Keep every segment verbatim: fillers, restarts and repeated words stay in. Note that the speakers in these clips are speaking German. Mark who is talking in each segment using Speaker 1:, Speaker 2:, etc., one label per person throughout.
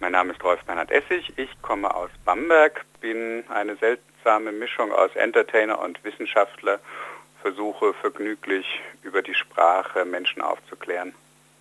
Speaker 1: Mein Name ist Rolf Bernhard Essig, ich komme aus Bamberg, bin eine seltsame Mischung aus Entertainer und Wissenschaftler, versuche vergnüglich über die Sprache Menschen aufzuklären.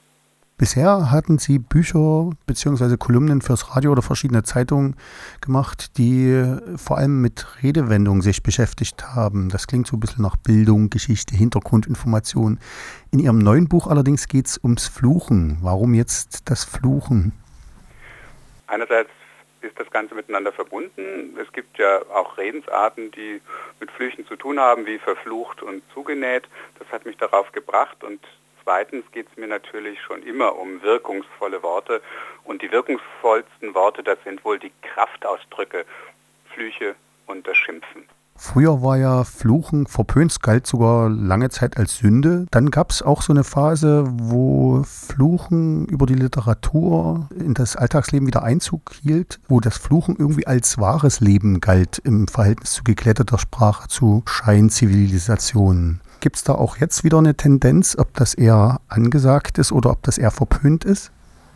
Speaker 2: Bisher hatten Sie Bücher bzw. Kolumnen fürs Radio oder verschiedene Zeitungen gemacht, die vor allem mit Redewendungen sich beschäftigt haben. Das klingt so ein bisschen nach Bildung, Geschichte, Hintergrundinformation. In Ihrem neuen Buch allerdings geht es ums Fluchen. Warum jetzt das Fluchen?
Speaker 1: Einerseits ist das Ganze miteinander verbunden. Es gibt ja auch Redensarten, die mit Flüchen zu tun haben, wie verflucht und zugenäht. Das hat mich darauf gebracht. Und zweitens geht es mir natürlich schon immer um wirkungsvolle Worte. Und die wirkungsvollsten Worte, das sind wohl die Kraftausdrücke, Flüche und das Schimpfen.
Speaker 2: Früher war ja Fluchen verpönt, es galt sogar lange Zeit als Sünde. Dann gab es auch so eine Phase, wo Fluchen über die Literatur in das Alltagsleben wieder Einzug hielt, wo das Fluchen irgendwie als wahres Leben galt im Verhältnis zu gekletterter Sprache, zu Scheinzivilisationen. Gibt es da auch jetzt wieder eine Tendenz, ob das eher angesagt ist oder ob das eher verpönt ist?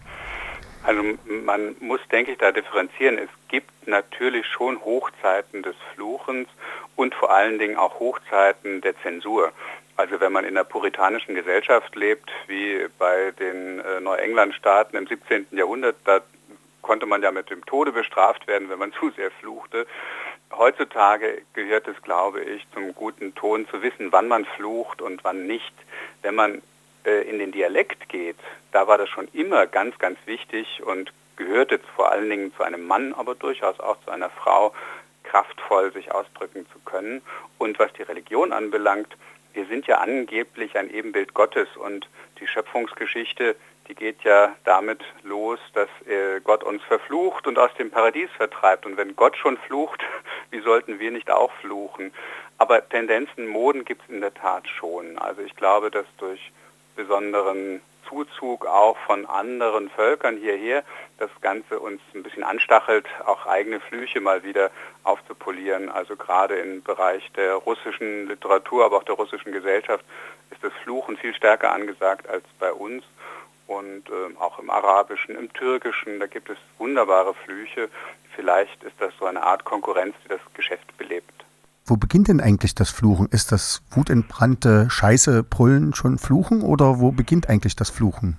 Speaker 1: Also man muss, denke ich, da differenzieren. Es gibt natürlich schon Hochzeiten des Fluchens und vor allen Dingen auch Hochzeiten der Zensur. Also wenn man in einer puritanischen Gesellschaft lebt, wie bei den äh, Neuenglandstaaten im siebzehnten Jahrhundert, da konnte man ja mit dem Tode bestraft werden, wenn man zu sehr fluchte. Heutzutage gehört es, glaube ich, zum guten Ton zu wissen, wann man flucht und wann nicht. Wenn man in den Dialekt geht, da war das schon immer ganz, ganz wichtig und gehörte vor allen Dingen zu einem Mann, aber durchaus auch zu einer Frau, kraftvoll sich ausdrücken zu können. Und was die Religion anbelangt, wir sind ja angeblich ein Ebenbild Gottes und die Schöpfungsgeschichte, die geht ja damit los, dass äh, Gott uns verflucht und aus dem Paradies vertreibt. Und wenn Gott schon flucht, wie sollten wir nicht auch fluchen? Aber Tendenzen, Moden gibt es in der Tat schon. Also ich glaube, dass durch besonderen Zuzug auch von anderen Völkern hierher das Ganze uns ein bisschen anstachelt, auch eigene Flüche mal wieder aufzupolieren. Also gerade im Bereich der russischen Literatur, aber auch der russischen Gesellschaft ist das Fluchen viel stärker angesagt als bei uns. Und äh, auch im Arabischen, im Türkischen, da gibt es wunderbare Flüche. Vielleicht ist das so eine Art Konkurrenz, die das Geschäft belebt.
Speaker 2: Wo beginnt denn eigentlich das Fluchen? Ist das wutentbrannte Scheiße, Brüllen schon Fluchen oder wo beginnt eigentlich das Fluchen?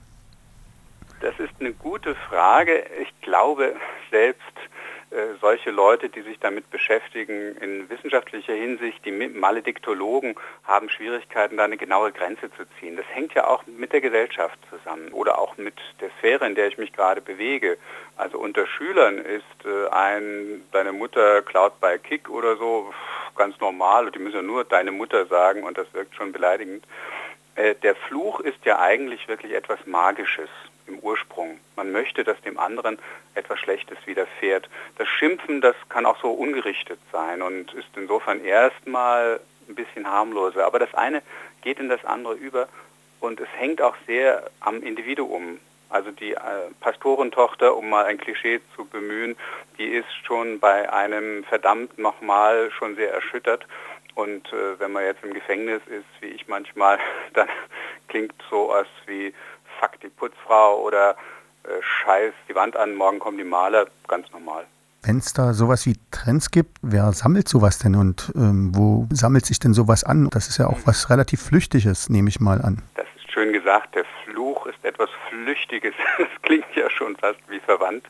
Speaker 1: Das ist eine gute Frage. Ich glaube, selbst äh, solche Leute, die sich damit beschäftigen, in wissenschaftlicher Hinsicht, die Malediktologen, haben Schwierigkeiten, da eine genaue Grenze zu ziehen. Das hängt ja auch mit der Gesellschaft zusammen oder auch mit der Sphäre, in der ich mich gerade bewege. Also unter Schülern ist äh, ein, deine Mutter klaut bei Kick oder so, ganz normal, und die müssen ja nur deine Mutter sagen und das wirkt schon beleidigend. Äh, der Fluch ist ja eigentlich wirklich etwas Magisches im Ursprung. Man möchte, dass dem anderen etwas Schlechtes widerfährt. Das Schimpfen, das kann auch so ungerichtet sein und ist insofern erstmal ein bisschen harmloser. Aber das eine geht in das andere über und es hängt auch sehr am Individuum. Also die äh, Pastorentochter, um mal ein Klischee zu bemühen, die ist schon bei einem verdammt nochmal schon sehr erschüttert. Und äh, wenn man jetzt im Gefängnis ist, wie ich manchmal, dann klingt sowas wie Fuck die Putzfrau oder äh, Scheiß die Wand an, morgen kommen die Maler, ganz normal.
Speaker 2: Wenn es da sowas wie Trends gibt, wer sammelt sowas denn und ähm, wo sammelt sich denn sowas an? Das ist ja auch was relativ Flüchtiges, nehme ich mal an.
Speaker 1: Das ist schön gesagt, der Fluch ist etwas Flüchtiges, das klingt ja schon fast wie verwandt.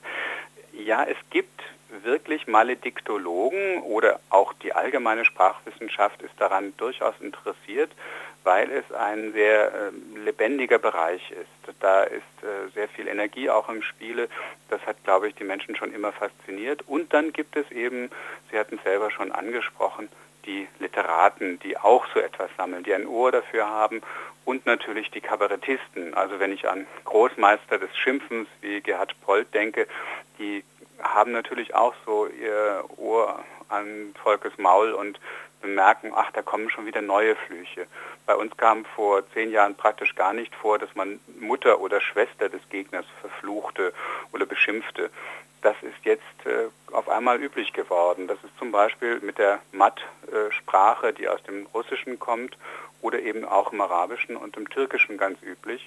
Speaker 1: Ja, es gibt wirklich Malediktologen oder auch die allgemeine Sprachwissenschaft ist daran durchaus interessiert, weil es ein sehr äh, lebendiger Bereich ist. Da ist äh, sehr viel Energie auch im Spiele. Das hat, glaube ich, die Menschen schon immer fasziniert. Und dann gibt es eben, Sie hatten es selber schon angesprochen, die Literaten, die auch so etwas sammeln, die ein Ohr dafür haben und natürlich die Kabarettisten. Also wenn ich an Großmeister des Schimpfens wie Gerhard Polt denke, die haben natürlich auch so ihr Ohr an Volkes Maul und bemerken, ach, da kommen schon wieder neue Flüche. Bei uns kam vor zehn Jahren praktisch gar nicht vor, dass man Mutter oder Schwester des Gegners verfluchte oder beschimpfte. Das ist jetzt äh, auf einmal üblich geworden. Das ist zum Beispiel mit der Mat-Sprache, äh, die aus dem Russischen kommt, oder eben auch im Arabischen und im Türkischen ganz üblich.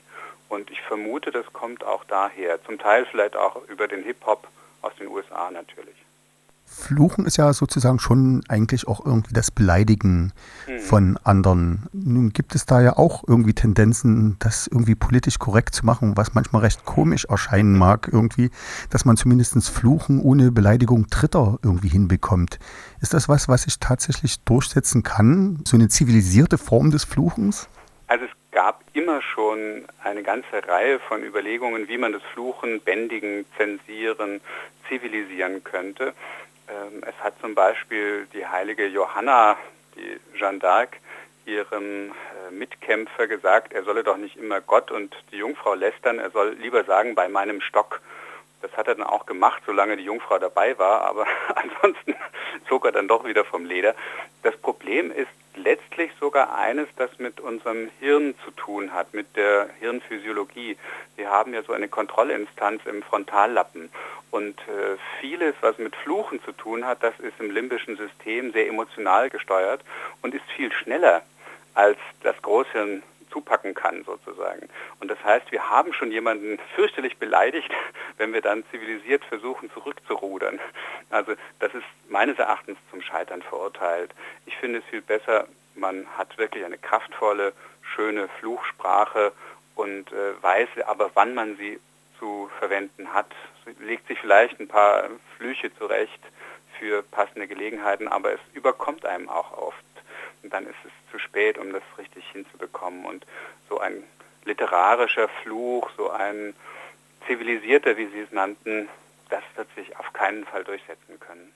Speaker 1: Und ich vermute, das kommt auch daher. Zum Teil vielleicht auch über den Hip-Hop aus den U S A natürlich.
Speaker 2: Fluchen ist ja sozusagen schon eigentlich auch irgendwie das Beleidigen hm. von anderen. Nun gibt es da ja auch irgendwie Tendenzen, das irgendwie politisch korrekt zu machen, was manchmal recht komisch erscheinen mag irgendwie, dass man zumindest Fluchen ohne Beleidigung Dritter irgendwie hinbekommt. Ist das was, was sich tatsächlich durchsetzen kann? So eine zivilisierte Form des Fluchens?
Speaker 1: Also es gab immer schon eine ganze Reihe von Überlegungen, wie man das Fluchen bändigen, zensieren, zivilisieren könnte. Es hat zum Beispiel die heilige Johanna, die Jeanne d'Arc, ihrem Mitkämpfer gesagt, er solle doch nicht immer Gott und die Jungfrau lästern, er soll lieber sagen, bei meinem Stock. Das hat er dann auch gemacht, solange die Jungfrau dabei war, aber ansonsten zog er dann doch wieder vom Leder. Das Problem ist letztlich sogar eines, das mit unserem Hirn zu tun hat, mit der Hirnphysiologie. Wir haben ja so eine Kontrollinstanz im Frontallappen und äh, vieles, was mit Fluchen zu tun hat, das ist im limbischen System sehr emotional gesteuert und ist viel schneller, als das Großhirn zupacken kann sozusagen. Und das heißt, wir haben schon jemanden fürchterlich beleidigt, wenn wir dann zivilisiert versuchen, zurückzurudern. Also das ist meines Erachtens zum Scheitern verurteilt. Ich finde es viel besser, man hat wirklich eine kraftvolle, schöne Fluchsprache und äh, weiß aber, wann man sie zu verwenden hat. Sie legt sich vielleicht ein paar Flüche zurecht für passende Gelegenheiten, aber es überkommt einem auch oft. Und dann ist es zu spät, um das richtig hinzubekommen. Und so ein literarischer Fluch, so ein zivilisierter, wie Sie es nannten, das wird sich auf keinen Fall durchsetzen können.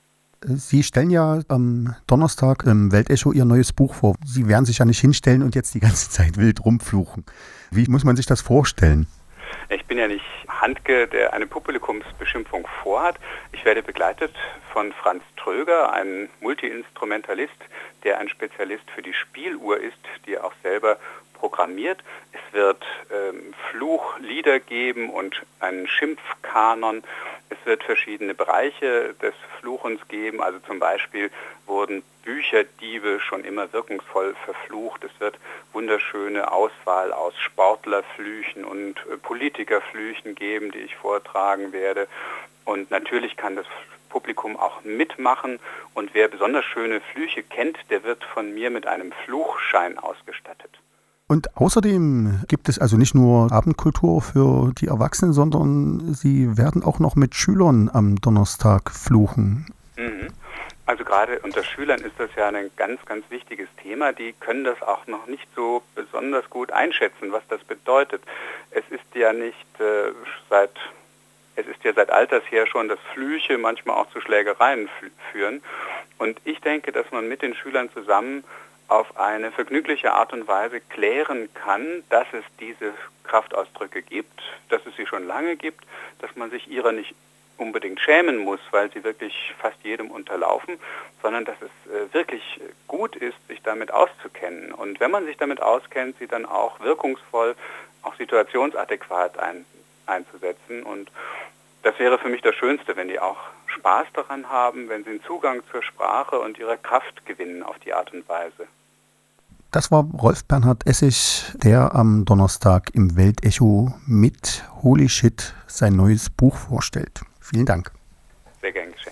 Speaker 2: Sie stellen ja am Donnerstag im Weltecho Ihr neues Buch vor. Sie werden sich ja nicht hinstellen und jetzt die ganze Zeit wild rumfluchen. Wie muss man sich das vorstellen?
Speaker 1: Ich bin ja nicht Handke, der eine Publikumsbeschimpfung vorhat. Ich werde begleitet von Franz Tröger, einem Multi-Instrumentalist, der ein Spezialist für die Spieluhr ist, die er auch selber programmiert. Es wird ähm, Fluchlieder geben und einen Schimpfkanon. Es wird verschiedene Bereiche des Fluchens geben. Also zum Beispiel wurden Bücherdiebe schon immer wirkungsvoll verflucht. Es wird wunderschöne Auswahl aus Sportlerflüchen und äh, Politikerflüchen geben, die ich vortragen werde. Und natürlich kann das Publikum auch mitmachen. Und wer besonders schöne Flüche kennt, der wird von mir mit einem Fluchschein ausgestattet.
Speaker 2: Und außerdem gibt es also nicht nur Abendkultur für die Erwachsenen, sondern Sie werden auch noch mit Schülern am Donnerstag fluchen.
Speaker 1: Mhm. Also gerade unter Schülern ist das ja ein ganz, ganz wichtiges Thema. Die können das auch noch nicht so besonders gut einschätzen, was das bedeutet. Es ist ja nicht äh, seit es ist ja seit alters her schon, dass Flüche manchmal auch zu Schlägereien f- führen. Und ich denke, dass man mit den Schülern zusammen auf eine vergnügliche Art und Weise klären kann, dass es diese Kraftausdrücke gibt, dass es sie schon lange gibt, dass man sich ihrer nicht unbedingt schämen muss, weil sie wirklich fast jedem unterlaufen, sondern dass es äh, wirklich gut ist, sich damit auszukennen. Und wenn man sich damit auskennt, sie dann auch wirkungsvoll, auch situationsadäquat ein, einzusetzen. Und das wäre für mich das Schönste, wenn die auch Spaß daran haben, wenn sie einen Zugang zur Sprache und ihrer Kraft gewinnen auf die Art und Weise.
Speaker 2: Das war Rolf Bernhard Essig, der am Donnerstag im Weltecho mit Holy Shit sein neues Buch vorstellt. Vielen Dank.
Speaker 1: Sehr gern geschehen.